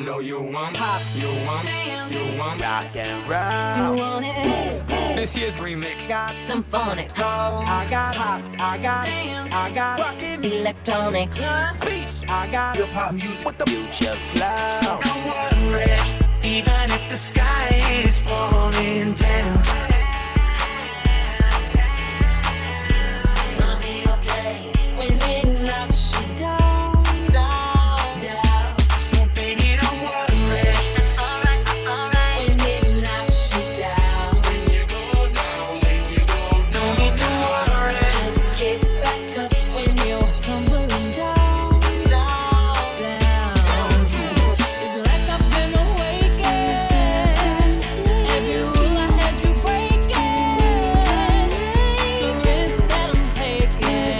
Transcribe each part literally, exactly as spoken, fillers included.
know you want pop, you want, you want rock and roll. You want it? This year's remix Got some phonics. I got hop, I got, I got rockin' Electronic beats. I got hip hop music with the future flow. So don't worry, even if the sky is falling down. Gonna be okay when it knocks you down, down, down. So baby, don't worry. Alright, alright. When it knocks you down, When you go down, when you go down, no need to worry. just get back up when you're tumbling down, down, down. It's like I've been awakened. Every rule I had you breaking. The risk that I'm taking.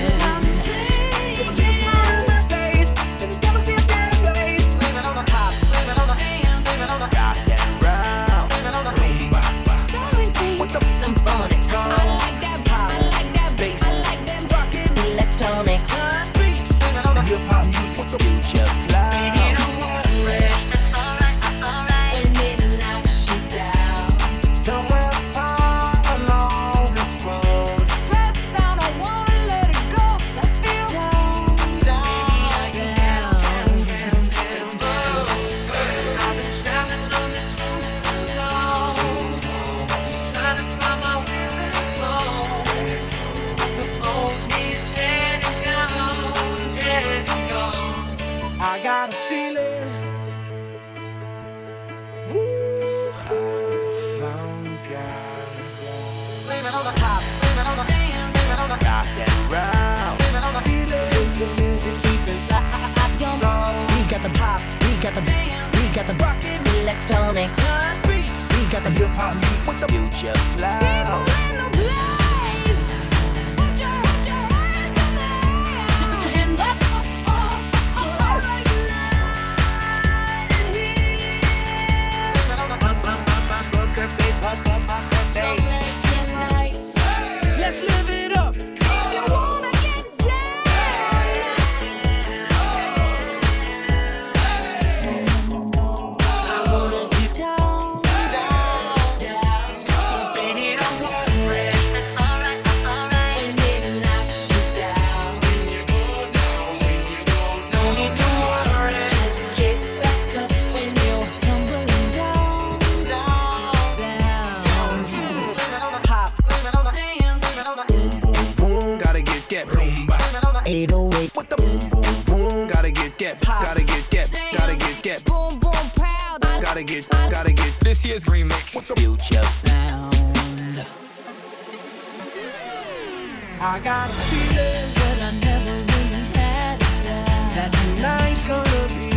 My face, and the devil feels that place. Blame it on the hop, blame it on the hand, blame it on the rock and roll. blame it on the Rumba. Selling tea, some phonics. I like that pop, I like that bass, I like that rockin' electronic Beats. blame it on the Hip hop music with the future flow. baby, don't worry. Alright, alright. When it knocks you down, Somewhere far along this road. press down, I wanna let it go. I feel down, down, down. I've been traveling on this road so long, just trying to find my way where to go. The old is dead and gone, dead and gone. I got a feeling. Ooh, I found God. Blame it on the hop, blame it on the hand, blame it on the Rock and roll. blame it on the Feeling the music keeping so we got the pop, we got the, we got the rockin' Electronic beats. We got the hip hop music with the future flow. in the place. Put your, put your hands in the air. Put your hands up. Oh, oh, oh, oh, right now. blame it on the So let's get light. Let's live it up. If you wanna get down, I wanna get down, down, down. So baby, don't worry. Alright, alright. When it knocks you down, When you go down, when you go down, no need to worry. just get back up when you're tumbling down, Down, down. blame it on the Pop, blame it on the Damn. blame it on the boom, boom, boom. Gotta get that Rumba. blame it on the eight oh eight with the boom, boom, boom. Gotta get that pop. Gotta get that. Gotta get that. Boom, boom, proud. Gotta get. Gotta get This year's remix with the future. Sound. I got a feeling But I never really had it down. that tonight's gonna be